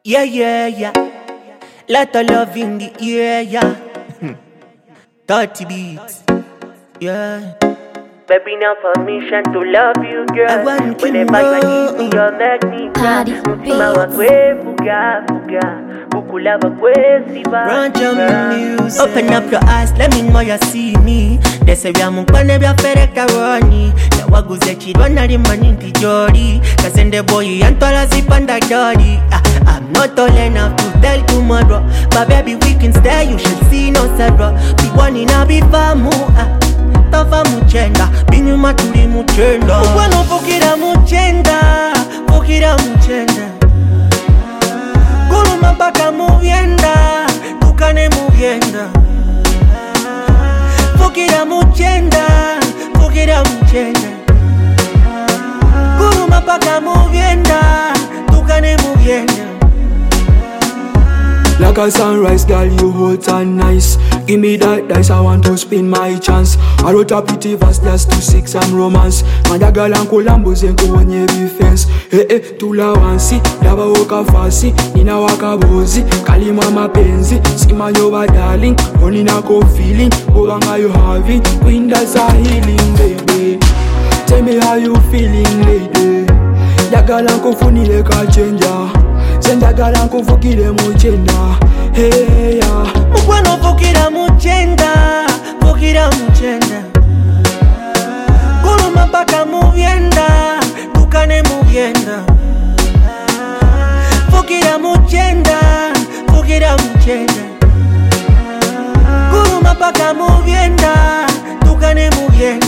Yeah, yeah, yeah. Lot of love in the air, yeah. 30 beats, yeah. Baby, now permission to love you, girl. I want Whenever you need me, to you make me cry. Cardi Mutima wakwe fuga fuga, bukula wakwe siva. Branch on music. Open up your eyes, let me know you see me. Dese vya mukwane vya fere karoni. Ya waguze chirona limani ntijori. Kasende boy yantola zipanda jori. I'm not tall enough to tell tomorrow, but baby we can stay, you should see no sorrow. Be one in a be famu. Tava muchenda, binyuma tuli muchenda. Ubwano fukira muchenda, fukira muchenda. Kuluma mpaka muvyenda, tukane muvyenda. Fukira muchenda, fukira muchenda. Kuluma mpaka muvyenda, tukane muvyenda. Like a sunrise, girl, you hot and nice. Give me that dice, I want to spin my chance. I wrote a pretty verse just to sex and romance. Manda girl and Colombo zenko wenye defense. Tula wansi, yaba woka fasi. Nina waka bozi, kalima mapenzi. Sima yoba darling, oni nako feeling. Oganga you having, queen that's a healing, baby. Tell me how you feeling, lady. Yaga lanko funile ka changer. Sendagala nkuvugire muchenda, hey ya. Mukwano vukira muchenda, vukira muchenda. Kuluma mpaka muvyenda, tukane muvyenda. Vukira muchenda, vukira muchenda. Kuluma mpaka muvyenda, tukane muvyenda.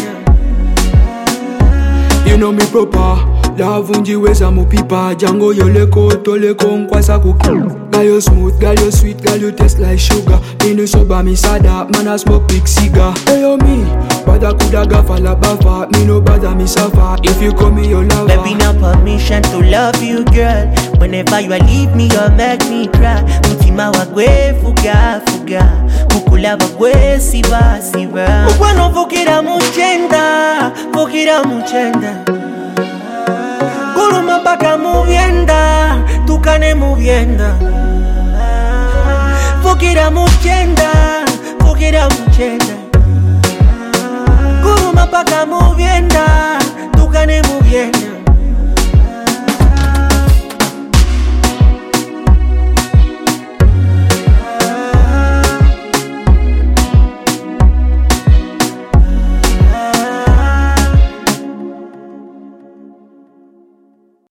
You know me proper. Love unjiweza mupipa. Jango yoleko, toleko nkwasa kuku. Girl you smooth, girl you sweet, girl you taste like sugar. Me no soba, me sada, man I smoke big cigar. Hey yo me, bada kudaga fala bava. Me no bada me suffer, if you call me your lover. Baby, now permission to love you, girl. Whenever you leave me, you make me cry. Mutima wakwe fuga fuga, mukula wakwe siva siva. Mukwano vukira muchenda, vukira muchenda. Kuluma mpaka muvyenda, tukane muvyenda. Vukira muchenda, vukira muchenda. Kuluma mpaka muvyenda, tukane muvyenda.